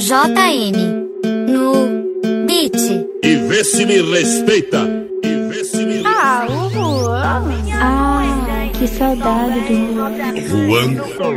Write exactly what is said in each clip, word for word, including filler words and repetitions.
J N no beat. E vê se me respeita. E vê se me Ah, o Juan. Ah, que saudade do Juan.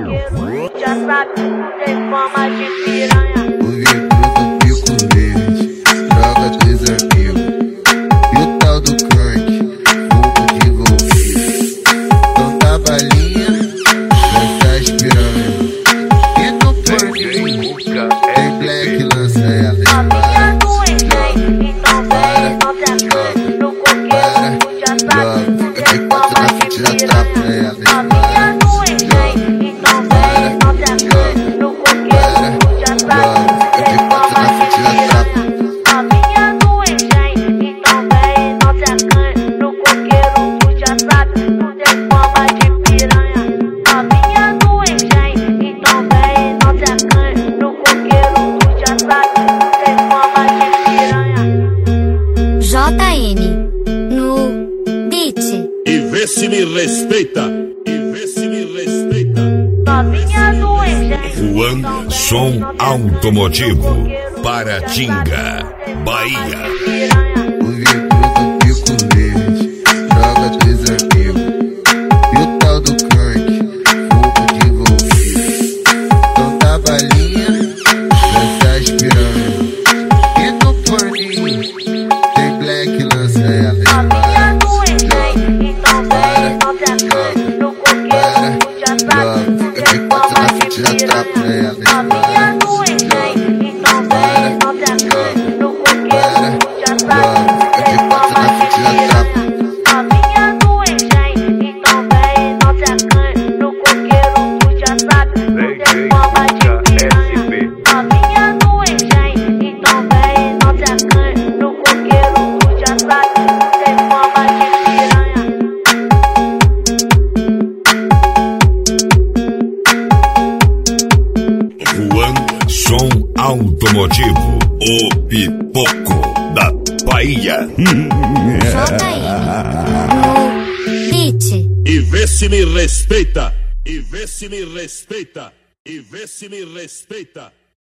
Já sabe, tem forma de piranha. O virtudo pico verde, droga dos amigos. E o tal do crank, fogo de envolvido. Então tá balinha, nessas piranhas. E no paninho, tem black, lança ela de A minha baixo. doente, então vem, não te acante. No coqueiro, tu já sabe, tem forma de piranha. A minha doente, então vem, não te acante. No coqueiro, tu já sabe, tem forma de piranha. A minha doente, então vem, não te acante. No coqueiro, tu já sabe, tu tem forma de piranha. A minha doente, então vem, não te acante. No coqueiro, tu já sabe, tu tem forma de piranha. J N no beat. E vê se me respeita. E vê se me respeita. Novinha doente. Juan Som Automotivo, Paratinga, Bahia. O virtudo pico verde, droga dos amigos. E o tal do crank, fogo de envolvido. Então tá balinha, nessas piranhas. E no paninho, tem black, lança ela de A minha baixo. doente, então vem, não te acante. No coqueiro, tu já sabe, tu tem forma de piranha. A minha doente, então vem, não te acante. No coqueiro, tu já sabe, tu tem forma de piranha. A minha doente, então vem, não te acante. No coqueiro, tu já sabe, tu tem forma de piranha. A minha doente, então vem, não te acante. No coqueiro, tu já sabe, tu tem forma de piranha. Juan Som Automotivo, o pipoco da Bahia. J N no beat. E vê se me respeita. E vê se me respeita. E vê se me respeita.